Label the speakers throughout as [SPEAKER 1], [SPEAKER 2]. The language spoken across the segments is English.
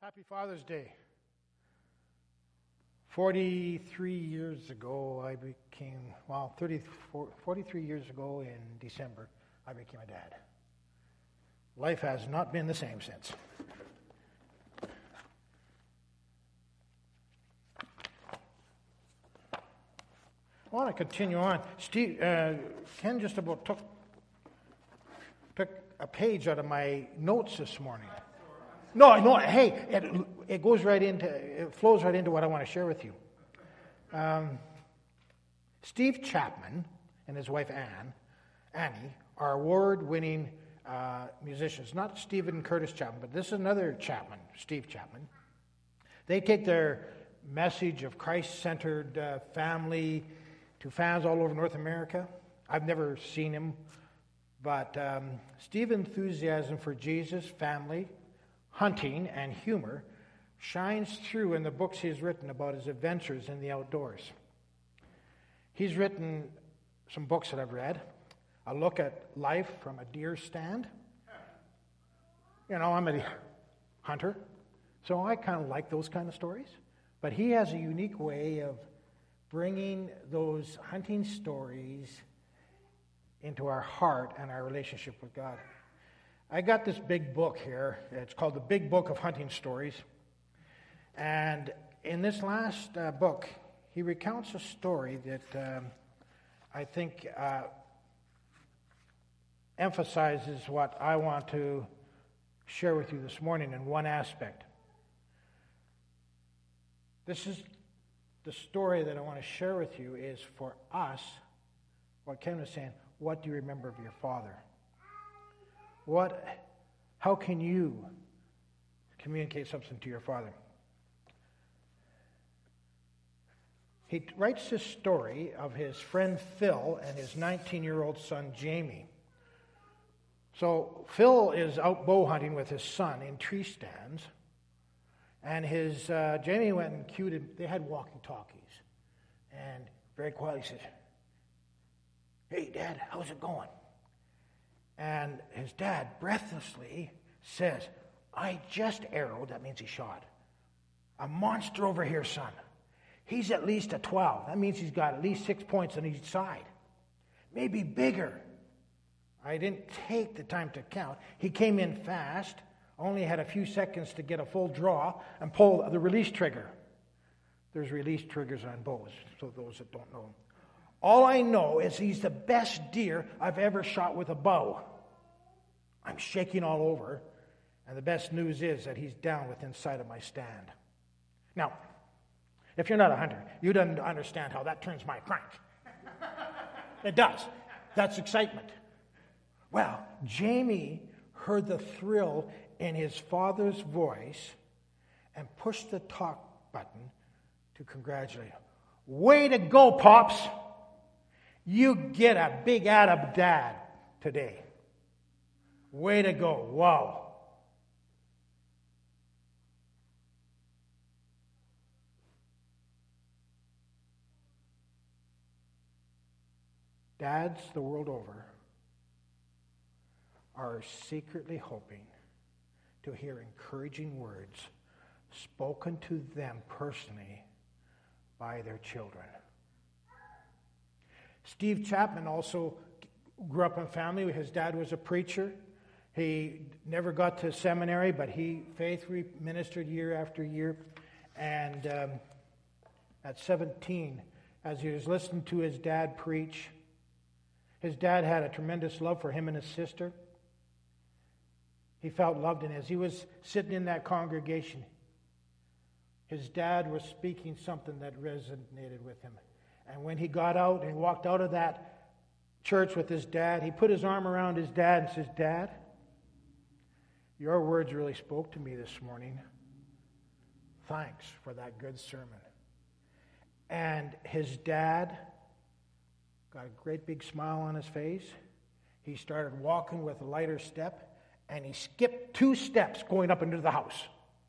[SPEAKER 1] Happy Father's Day. 43 years ago, 43 years ago in December, I became a dad. Life has not been the same since. I want to continue on. Ken just about took a page out of my notes this morning. No. Hey, it goes right into. It flows right into what I want to share with you. Steve Chapman and his wife Annie, are award-winning musicians. Not Stephen Curtis Chapman, but this is another Chapman, Steve Chapman. They take their message of Christ-centered family to fans all over North America. I've never seen him, but Steve's enthusiasm for Jesus, family, hunting, and humor shines through in the books he's written about his adventures in the outdoors. He's written some books that I've read. A look at life from a deer stand. You know, I'm a hunter, so I kind of like those kind of stories. But he has a unique way of bringing those hunting stories into our heart and our relationship with God. I got this big book here. It's called The Big Book of Hunting Stories. And in this last book, he recounts a story that I think emphasizes what I want to share with you this morning in one aspect. This is the story that I want to share with you is for us, what Ken was saying, what do you remember of your father? How can you communicate something to your father? He writes this story of his friend Phil and his 19-year-old son Jamie. So Phil is out bow hunting with his son in tree stands, and his Jamie went and cued him. They had walkie-talkies, and very quietly said, "Hey, Dad, how's it going?" And his dad breathlessly says, "I just arrowed," that means he shot, "a monster over here, son. He's at least a 12. That means he's got at least 6 points on each side. Maybe bigger." I didn't take the time to count. He came in fast, only had a few seconds to get a full draw and pull the release trigger. There's release triggers on bows, so those that don't know. All I know is he's the best deer I've ever shot with a bow. I'm shaking all over, and the best news is that he's down within sight of my stand. Now, if you're not a hunter, you don't understand how that turns my crank. It does. That's excitement. Well, Jamie heard the thrill in his father's voice and pushed the talk button to congratulate him. "Way to go, Pops! You get a big atta dad today. Way to go. Wow." Dads the world over are secretly hoping to hear encouraging words spoken to them personally by their children. Steve Chapman also grew up in a family. His dad was a preacher. He never got to seminary, but he faithfully ministered year after year. And at 17, as he was listening to his dad preach, his dad had a tremendous love for him and his sister. He felt loved, and as he was sitting in that congregation, his dad was speaking something that resonated with him. And when he got out and walked out of that church with his dad, he put his arm around his dad and says, "Dad, your words really spoke to me this morning. Thanks for that good sermon." And his dad got a great big smile on his face. He started walking with a lighter step, and he skipped 2 steps going up into the house.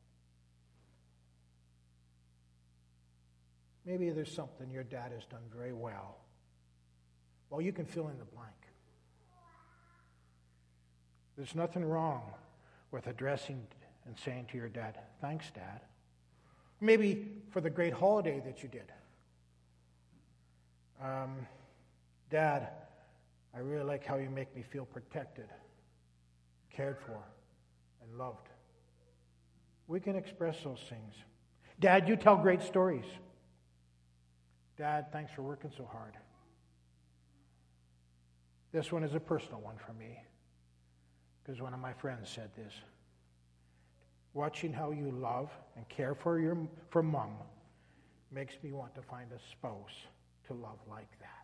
[SPEAKER 1] Maybe there's something your dad has done very well. Well, you can fill in the blank. There's nothing wrong with addressing and saying to your dad, "Thanks, Dad." Maybe for the great holiday that you did. "Dad, I really like how you make me feel protected, cared for, and loved." We can express those things. "Dad, you tell great stories." "Dad, thanks for working so hard." This one is a personal one for me, because one of my friends said this. "Watching how you love and care for Mom makes me want to find a spouse to love like that."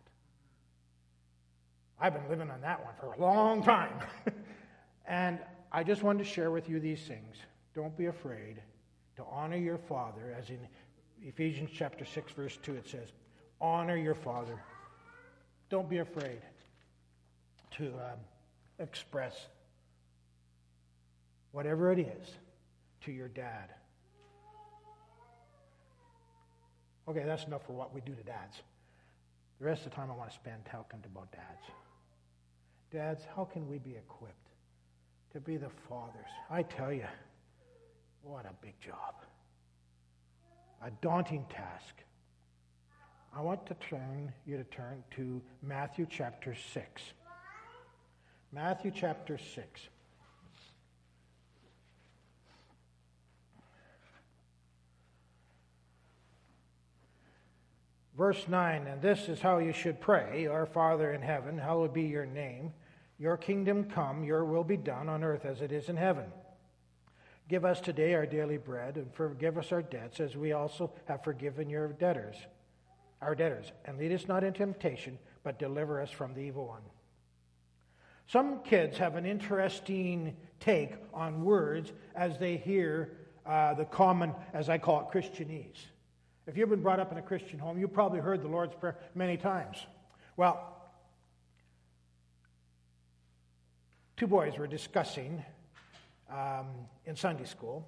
[SPEAKER 1] I've been living on that one for a long time. And I just wanted to share with you these things. Don't be afraid to honor your father, as in Ephesians chapter 6, verse 2, it says, honor your father. Don't be afraid to express whatever it is to your dad. Okay, that's enough for what we do to dads. The rest of the time I want to spend talking about dads. Dads, how can we be equipped to be the fathers? I tell you, what a big job. A daunting task. I want you to turn to Matthew chapter 6. Matthew chapter 6. Verse 9, "And this is how you should pray, Our Father in heaven, hallowed be your name. Your kingdom come, your will be done on earth as it is in heaven. Give us today our daily bread, and forgive us our debts, as we also have forgiven our debtors. And lead us not into temptation, but deliver us from the evil one." Some kids have an interesting take on words as they hear the common, as I call it, Christianese. If you've been brought up in a Christian home, you've probably heard the Lord's Prayer many times. Well, two boys were discussing in Sunday school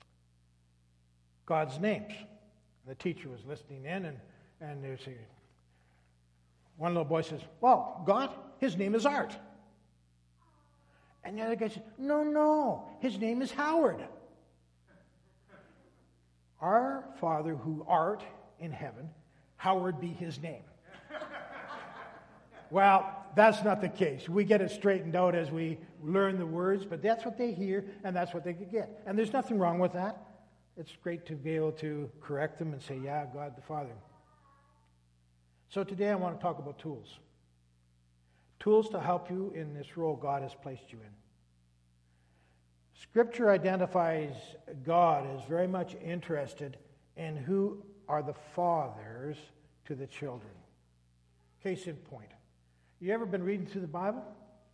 [SPEAKER 1] God's names. The teacher was listening in, and there's one little boy says, "Well, God, his name is Art." And the other guy says, No, his name is Howard. Our Father who art in heaven, hallowed be his name. Well, that's not the case. We get it straightened out as we learn the words, but that's what they hear, and that's what they could get. And there's nothing wrong with that. It's great to be able to correct them and say, yeah, God the Father. So today I want to talk about tools. Tools to help you in this role God has placed you in. Scripture identifies God as very much interested in who are the fathers to the children. Case in point. You ever been reading through the Bible?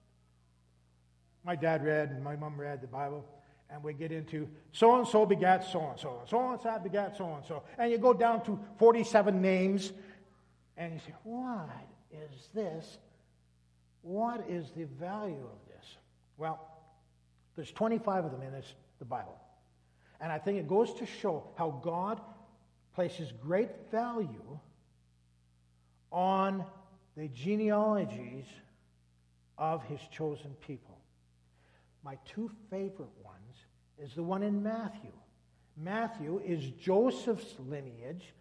[SPEAKER 1] My dad read and my mom read the Bible, and we get into so-and-so begat so-and-so, and so-and-so begat so-and-so, and you go down to 47 names, and you say, what is this? What is the value of this? Well, there's 25 of them in the Bible. And I think it goes to show how God places great value on the genealogies of his chosen people. My two favorite ones is the one in Matthew. Matthew is Joseph's lineage,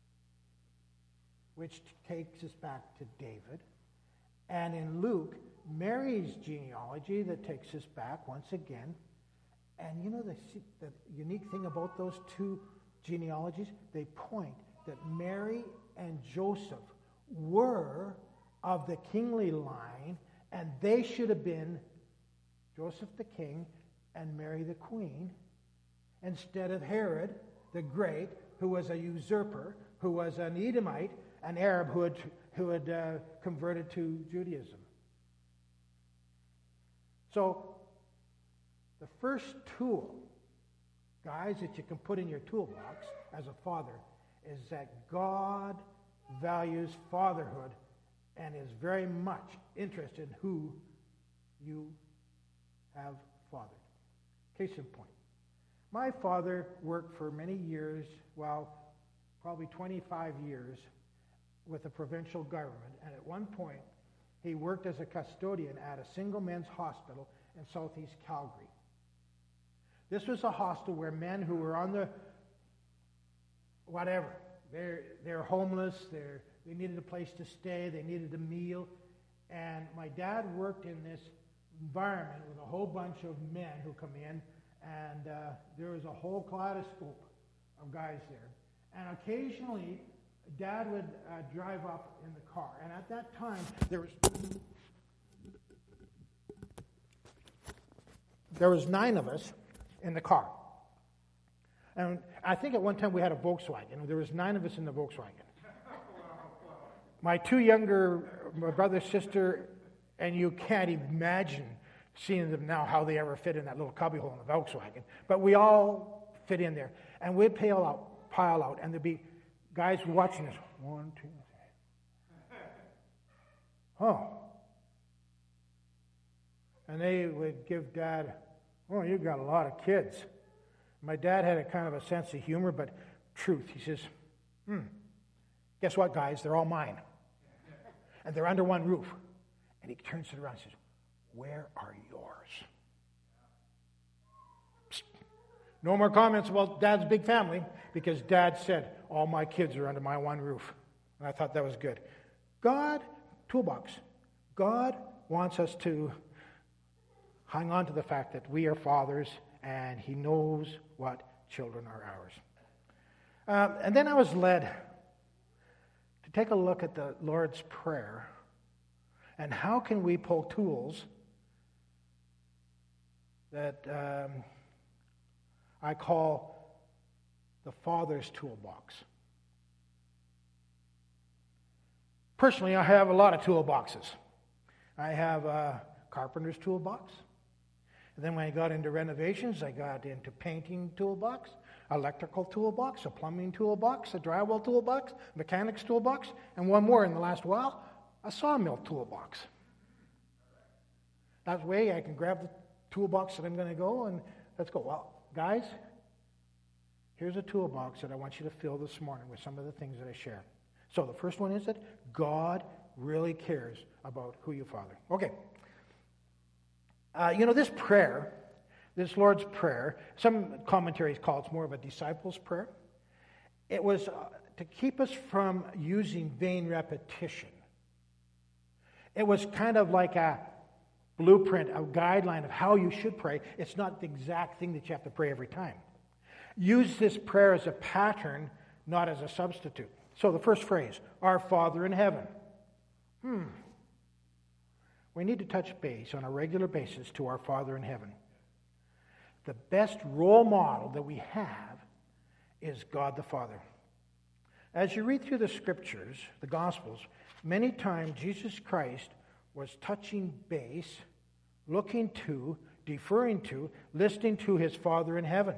[SPEAKER 1] which takes us back to David. And in Luke, Mary's genealogy that takes us back once again. And you know the unique thing about those two genealogies? They point that Mary and Joseph were of the kingly line, and they should have been Joseph the king and Mary the queen, instead of Herod the Great, who was a usurper, who was an Edomite, an Arab who had converted to Judaism. So, the first tool, guys, that you can put in your toolbox as a father is that God values fatherhood and is very much interested in who you have fathered. Case in point. My father worked for many years, probably 25 years, with the provincial government, and at one point he worked as a custodian at a single men's hospital in southeast Calgary. This was a hostel where men who were on the whatever, they're homeless, they needed a place to stay, they needed a meal. And my dad worked in this environment with a whole bunch of men who come in, and there was a whole kaleidoscope of guys there. And occasionally, Dad would drive up in the car. And at that time, there was 9 of us in the car. And I think at one time we had a Volkswagen. There was 9 of us in the Volkswagen. My 2 younger, my brother, sister, and you can't imagine seeing them now, how they ever fit in that little cubbyhole in the Volkswagen. But we all fit in there. And we'd pile out, and there'd be guys watching us. 1, 2, 3. Oh. And they would give Dad, oh, you've got a lot of kids. My dad had a kind of a sense of humor, but truth. He says, guess what, guys? They're all mine. And they're under one roof. And he turns it around and says, where are yours? Psst. No more comments about Dad's big family, because Dad said, all my kids are under my one roof. And I thought that was good. God, toolbox. God wants us to hang on to the fact that we are fathers, and He knows what children are ours. And then I was led to take a look at the Lord's Prayer, and how can we pull tools that I call the Father's toolbox. Personally, I have a lot of toolboxes. I have a carpenter's toolbox. And then when I got into renovations, I got into painting toolbox, electrical toolbox, a plumbing toolbox, a drywall toolbox, mechanics toolbox, and one more in the last while, a sawmill toolbox. That way I can grab the toolbox that I'm going to go and let's go. Well, guys, here's a toolbox that I want you to fill this morning with some of the things that I shared. So the first one is that God really cares about who you father. Okay. This prayer, this Lord's Prayer, some commentaries call it more of a disciples' prayer. It was to keep us from using vain repetition. It was kind of like a blueprint, a guideline of how you should pray. It's not the exact thing that you have to pray every time. Use this prayer as a pattern, not as a substitute. So the first phrase, Our Father in heaven. We need to touch base on a regular basis to our Father in heaven. The best role model that we have is God the Father. As you read through the Scriptures, the Gospels, many times Jesus Christ was touching base, looking to, deferring to, listening to his Father in heaven.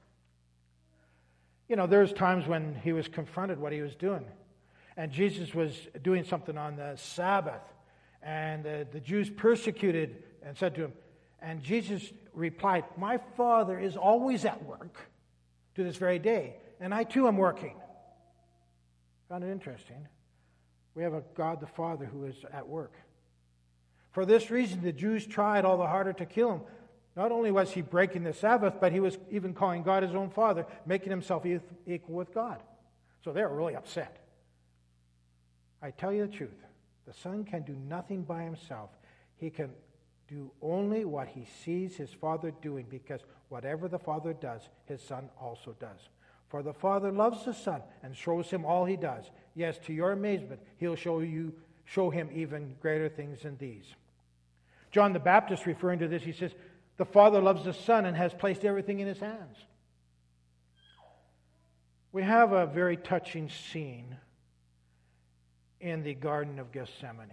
[SPEAKER 1] There's times when he was confronted what he was doing. And Jesus was doing something on the Sabbath. And the Jews persecuted and said to him, and Jesus replied, my Father is always at work to this very day, and I too am working. Found it interesting. We have a God the Father who is at work. For this reason, the Jews tried all the harder to kill him. Not only was he breaking the Sabbath, but he was even calling God his own Father, making himself equal with God. So they were really upset. I tell you the truth. The Son can do nothing by himself. He can do only what he sees his Father doing, because whatever the Father does, his Son also does. For the Father loves the Son and shows him all he does. Yes, to your amazement, he'll show him even greater things than these. John the Baptist, referring to this, he says, the Father loves the Son and has placed everything in his hands. We have a very touching scene in the Garden of Gethsemane.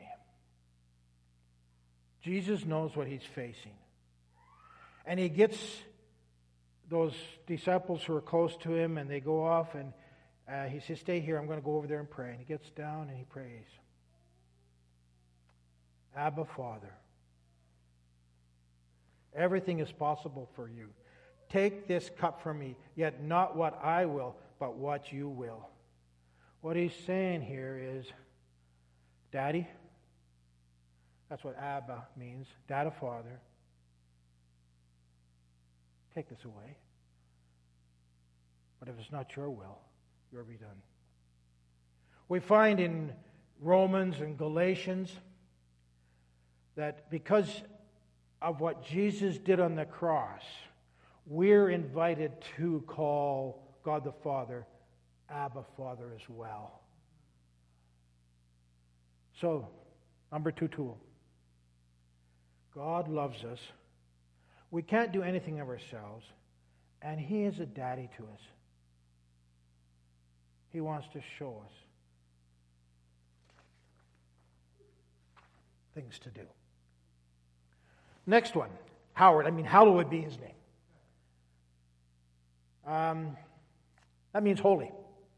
[SPEAKER 1] Jesus knows what he's facing. And he gets those disciples who are close to him, and they go off, and he says, stay here, I'm going to go over there and pray. And he gets down and he prays. Abba, Father, everything is possible for you. Take this cup from me, yet not what I will, but what you will. What he's saying here is, Daddy, that's what Abba means, Dad, Father. take this away. But if it's not your will, your be done. We find in Romans and Galatians that because of what Jesus did on the cross, we're invited to call God the Father Abba Father as well. So, number 2 tool. God loves us. We can't do anything of ourselves, and He is a daddy to us. He wants to show us things to do. Next one, Howard. Hallowed be His name. That means holy.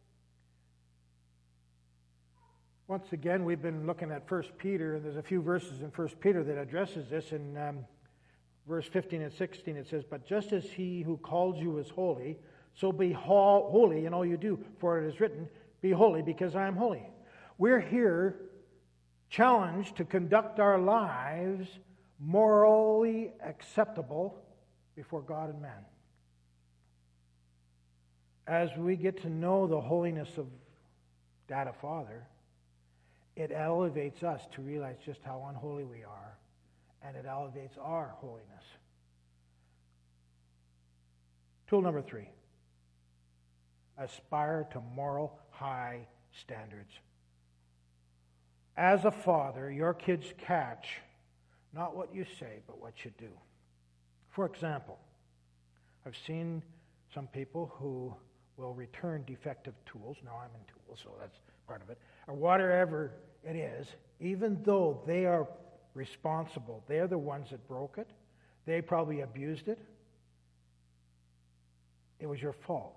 [SPEAKER 1] Once again, we've been looking at 1 Peter, and there's a few verses in 1 Peter that addresses this. In verse 15 and 16, it says, "But just as He who called you is holy, so be holy in all you do, for it is written, 'Be holy, because I am holy.'" We're here challenged to conduct our lives morally acceptable before God and man. As we get to know the holiness of Dada Father, it elevates us to realize just how unholy we are, and it elevates our holiness. Tool number 3. Aspire to moral high standards. As a father, your kids catch not what you say, but what you do. For example, I've seen some people who will return defective tools. Now I'm in tools, so that's part of it. Or whatever it is, even though they are responsible. They're the ones that broke it. They probably abused it. It was your fault.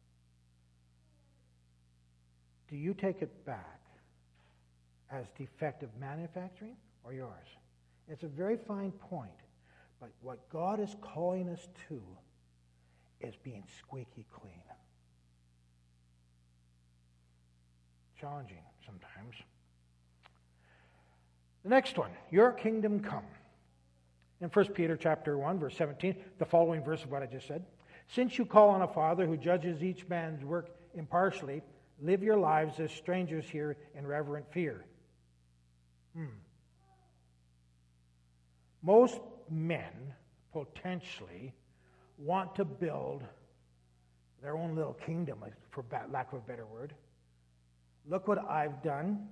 [SPEAKER 1] Do you take it back as defective manufacturing or yours? It's a very fine point. But what God is calling us to is being squeaky clean. Challenging sometimes. The next one, your kingdom come. In 1 Peter chapter 1, verse 17, the following verse of what I just said. Since you call on a Father who judges each man's work impartially, live your lives as strangers here in reverent fear. Most men potentially want to build their own little kingdom, for lack of a better word. Look what I've done,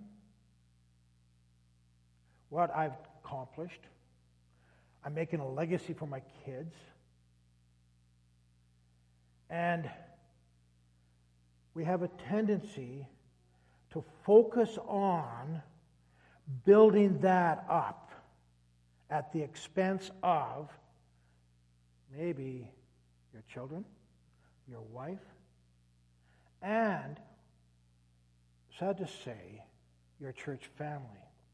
[SPEAKER 1] what I've accomplished. I'm making a legacy for my kids. And we have a tendency to focus on building that up at the expense of maybe your children, your wife, and, sad to say, your church family.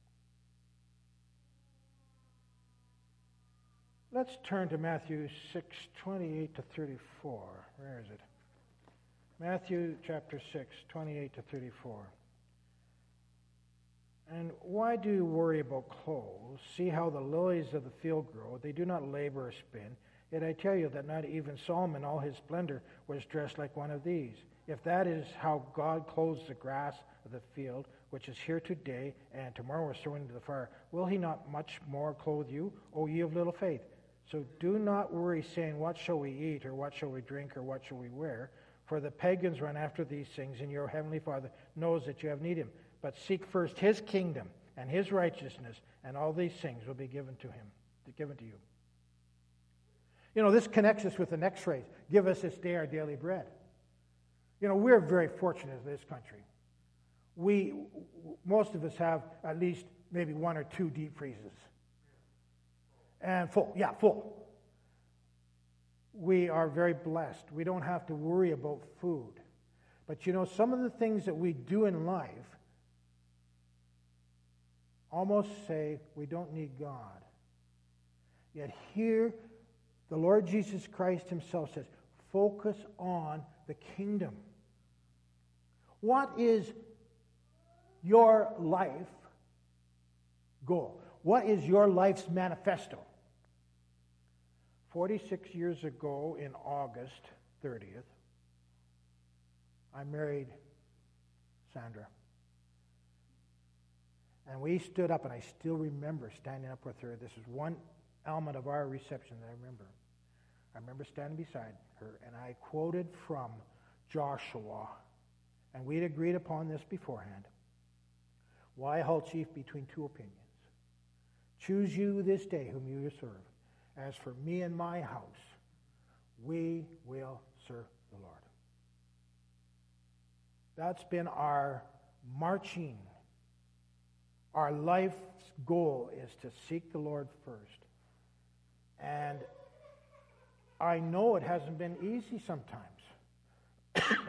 [SPEAKER 1] Let's turn to Matthew 6:28 to 34. Where is it? Matthew chapter 6, 28 to 34. And why do you worry about clothes? See how the lilies of the field grow. They do not labor or spin. Yet I tell you that not even Solomon in all his splendor was dressed like one of these. If that is how God clothes the grass of the field, which is here today and tomorrow is thrown into the fire, will He not much more clothe you, O ye of little faith? So do not worry, saying, what shall we eat, or what shall we drink, or what shall we wear? For the pagans run after these things, and your heavenly Father knows that you have need of Him. But seek first His kingdom and His righteousness, and all these things will be given to Him, given to you. You know, this connects us with the next phrase, give us this day our daily bread. You know, we're very fortunate in this country. Most of us have at least maybe 1 or 2 deep freezes. And full. We are very blessed. We don't have to worry about food. But you know, some of the things that we do in life almost say we don't need God. Yet here, the Lord Jesus Christ Himself says, focus on the kingdom. What is your life goal? What is your life's manifesto? 46 years ago in August 30th, I married Sandra. And we stood up, and I still remember standing up with her. This is one element of our reception that I remember. I remember standing beside her, and I quoted from Joshua, and we'd agreed upon this beforehand. Why halt chief between two opinions? Choose you this day whom you will serve. As for me and my house, we will serve the Lord. That's been our marching. Our life's goal is to seek the Lord first. And I know it hasn't been easy sometimes.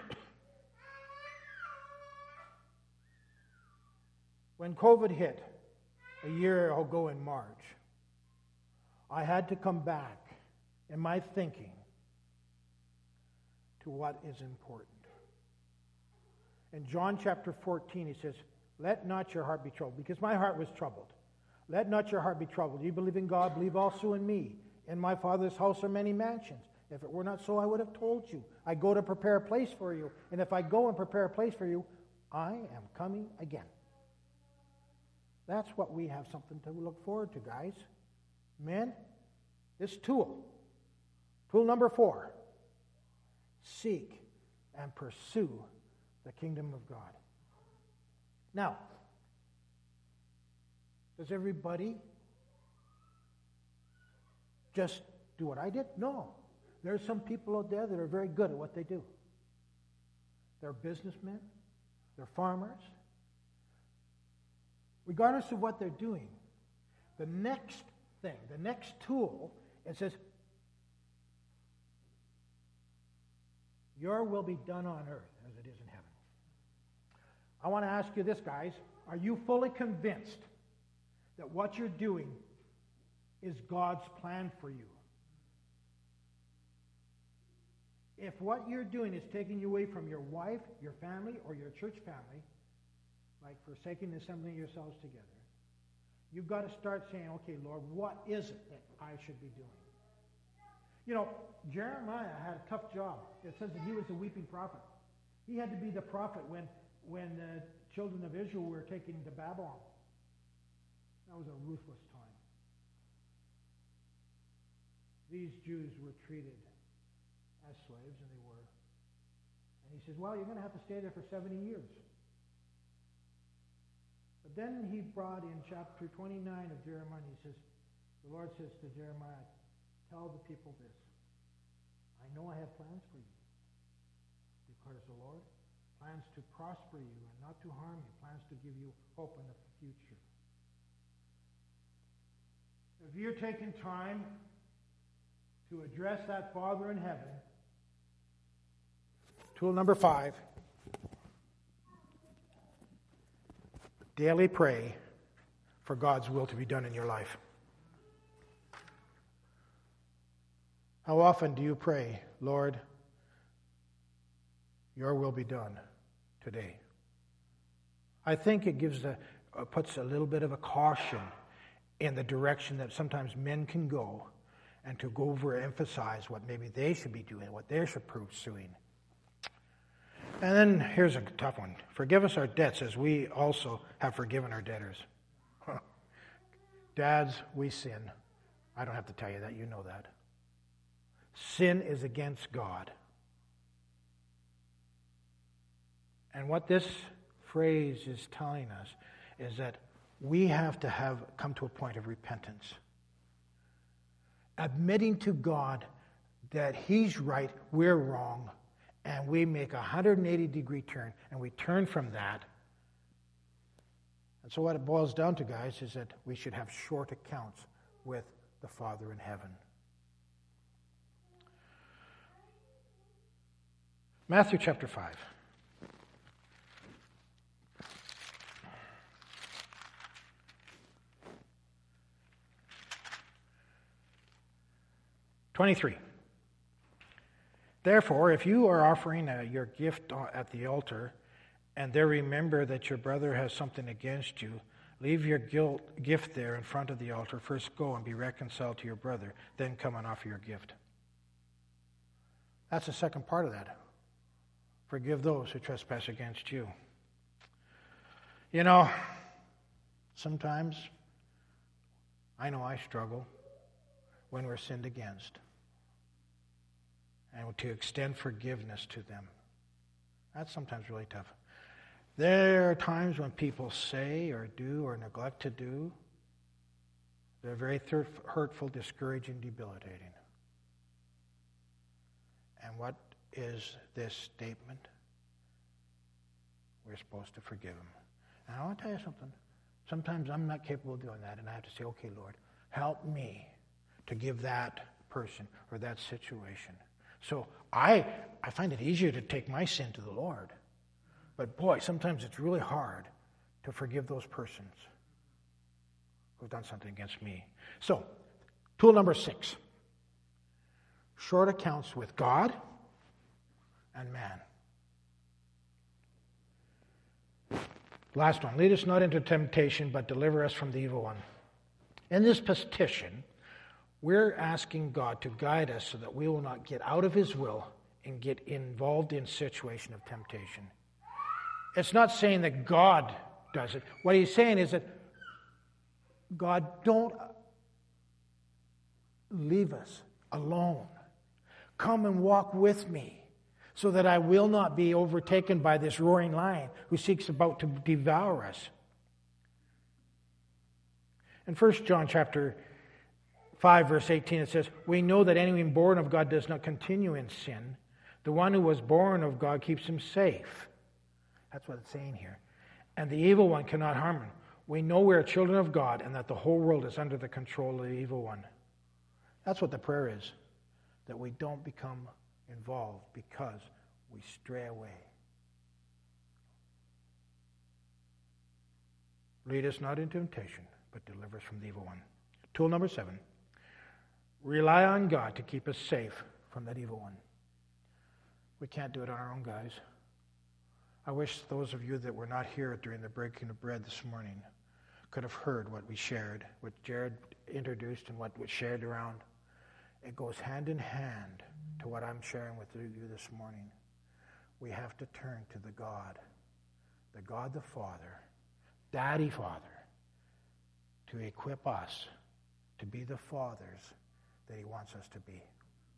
[SPEAKER 1] When COVID hit a year ago in March, I had to come back in my thinking to what is important. In John chapter 14, he says, let not your heart be troubled, because my heart was troubled. Let not your heart be troubled. You believe in God, believe also in me. In my Father's house are many mansions. If it were not so, I would have told you. I go to prepare a place for you. And if I go and prepare a place for you, I am coming again. That's what we have something to look forward to, guys. Men, this tool. Tool number 4. Seek and pursue the kingdom of God. Now, does everybody just do what I did? No. There are some people out there that are very good at what they do. They're businessmen. They're farmers. Regardless of what they're doing, the next thing, the next tool, it says, your will be done on earth as it is in heaven. I want to ask you this, guys. Are you fully convinced that what you're doing is God's plan for you? If what you're doing is taking you away from your wife, your family, or your church family, like forsaking the assembling of yourselves together, you've got to start saying, okay, Lord, what is it that I should be doing? You know, Jeremiah had a tough job. It says that he was a weeping prophet. He had to be the prophet when the children of Israel were taken to Babylon. That was a ruthless time. These Jews were treated as slaves, and they were. And he says, well, you're going to have to stay there for 70 years. But then he brought in chapter 29 of Jeremiah, and he says, the Lord says to Jeremiah, tell the people this. I know I have plans for you, declares the Lord. Plans to prosper you and not to harm you. Plans to give you hope in the future. If you're taking time to address that Father in heaven, tool number 5, daily pray for God's will to be done in your life. How often do you pray, Lord, your will be done today? I think it puts a little bit of a caution in the direction that sometimes men can go, and to go overemphasize what maybe they should be doing, what they should be pursuing. And then here's a tough one. Forgive us our debts as we also have forgiven our debtors. Dads, we sin. I don't have to tell you that. You know that. Sin is against God. And what this phrase is telling us is that we have to have come to a point of repentance. Admitting to God that He's right, we're wrong, and we make a 180-degree turn, and we turn from that. And so what it boils down to, guys, is that we should have short accounts with the Father in heaven. Matthew chapter 5. Therefore, if you are offering your gift at the altar, and there remember that your brother has something against you, Leave your gift there in front of the altar. First go and be reconciled to your brother. Then come and offer your gift. That's the second part of that. Forgive those who trespass against you. You know, sometimes I know I struggle when we're sinned against. And to extend forgiveness to them. That's sometimes really tough. There are times when people say or do or neglect to do. They're very hurtful, discouraging, debilitating. And what is this statement? We're supposed to forgive them. And I want to tell you something. Sometimes I'm not capable of doing that, and I have to say, okay, Lord, help me to give that person or that situation. So I find it easier to take my sin to the Lord. But boy, sometimes it's really hard to forgive those persons who've done something against me. So, tool number 6. Short accounts with God and man. Last one. Lead us not into temptation, but deliver us from the evil one. In this petition, we're asking God to guide us so that we will not get out of His will and get involved in a situation of temptation. It's not saying that God does it. What He's saying is that, God, don't leave us alone. Come and walk with me so that I will not be overtaken by this roaring lion who seeks about to devour us. In 1 John chapter 5, verse 18, it says, we know that anyone born of God does not continue in sin. The one who was born of God keeps him safe. That's what it's saying here. And the evil one cannot harm him. We know we are children of God and that the whole world is under the control of the evil one. That's what the prayer is, that we don't become involved because we stray away. Lead us not into temptation, but deliver us from the evil one. Tool number 7. Rely on God to keep us safe from that evil one. We can't do it on our own, guys. I wish those of you that were not here during the breaking of bread this morning could have heard what we shared, what Jared introduced and what was shared around. It goes hand in hand to what I'm sharing with you this morning. We have to turn to the God the Father, Daddy Father, to equip us to be the fathers that He wants us to be.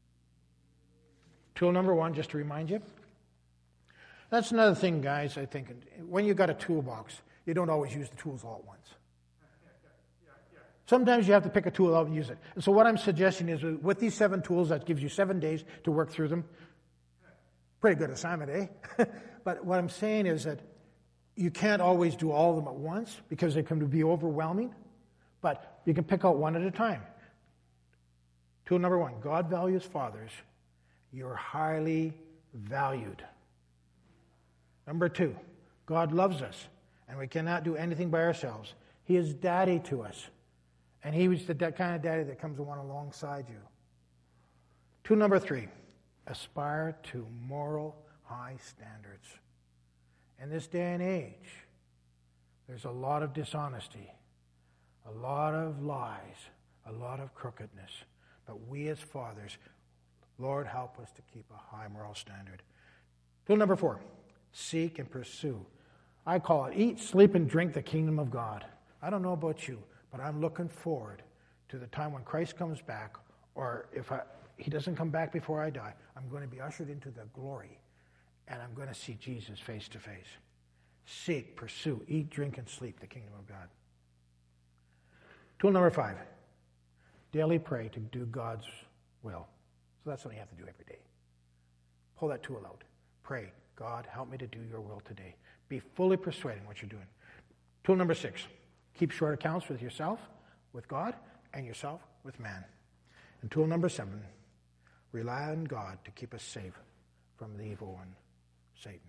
[SPEAKER 1] Tool number 1, just to remind you. That's another thing, guys, I think. When you got a toolbox, you don't always use the tools all at once. Sometimes you have to pick a tool out and use it. And so what I'm suggesting is with these 7 tools, that gives you 7 days to work through them. Pretty good assignment, eh? But what I'm saying is that you can't always do all of them at once because they can be overwhelming. But you can pick out one at a time. Tool number 1, God values fathers. You're highly valued. Number 2, God loves us, and we cannot do anything by ourselves. He is daddy to us, and He was the kind of daddy that comes to want alongside you. Tool number 3, aspire to moral high standards. In this day and age, there's a lot of dishonesty, a lot of lies, a lot of crookedness. But we as fathers, Lord, help us to keep a high moral standard. Tool number 4, seek and pursue. I call it eat, sleep, and drink the kingdom of God. I don't know about you, but I'm looking forward to the time when Christ comes back, or if He doesn't come back before I die, I'm going to be ushered into the glory, and I'm going to see Jesus face to face. Seek, pursue, eat, drink, and sleep the kingdom of God. Tool number 5, daily pray to do God's will. So that's what you have to do every day. Pull that tool out. Pray, God, help me to do your will today. Be fully persuaded in what you're doing. Tool number 6, keep short accounts with yourself, with God, and yourself with man. And tool number 7, rely on God to keep us safe from the evil one, Satan.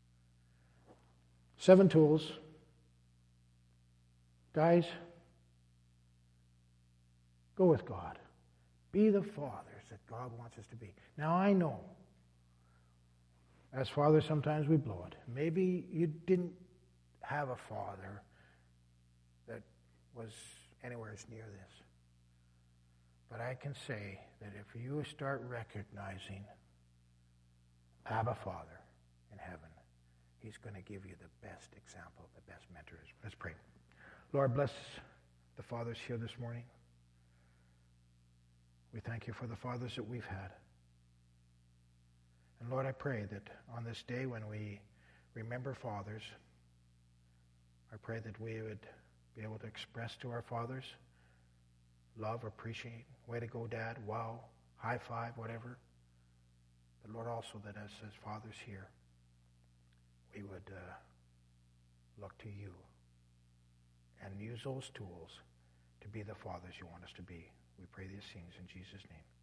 [SPEAKER 1] 7 tools. Guys, go with God. Be the fathers that God wants us to be. Now, I know, as fathers, sometimes we blow it. Maybe you didn't have a father that was anywhere as near this. But I can say that if you start recognizing Abba Father in heaven, he's going to give you the best example, the best mentor. Let's pray. Lord, bless the fathers here this morning. We thank you for the fathers that we've had. And Lord, I pray that on this day when we remember fathers, I pray that we would be able to express to our fathers love, appreciate, way to go, Dad, wow, high five, whatever. But Lord, also that as fathers here, we would look to you and use those tools to be the fathers you want us to be. We pray these things in Jesus' name.